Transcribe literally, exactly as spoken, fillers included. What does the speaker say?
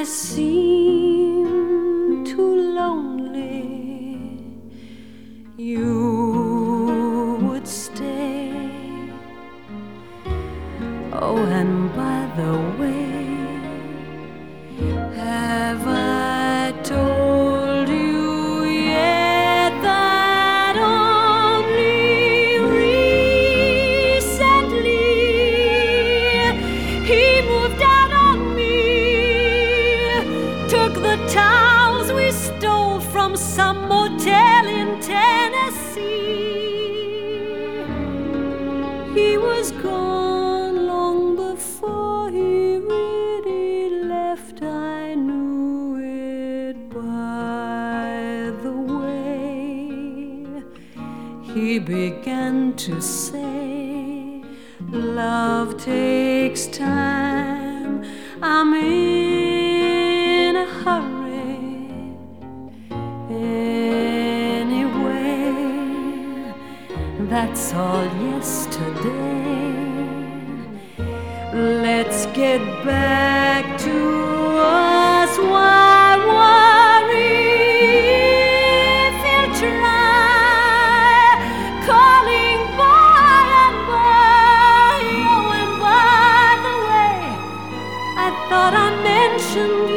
seem too lonely, you would stay. Oh, and by the way, have I told you yet that only recently he moved out on me, took the towels we stole from some motel in Tennessee. He was gone long before he really left. I knew it by the way he began to say, love takes time, I'm in a hurry anyway. That's all yesterday. Let's get back to us. Why worry if you'll try calling by and by? Oh, and by the way, I thought I mentioned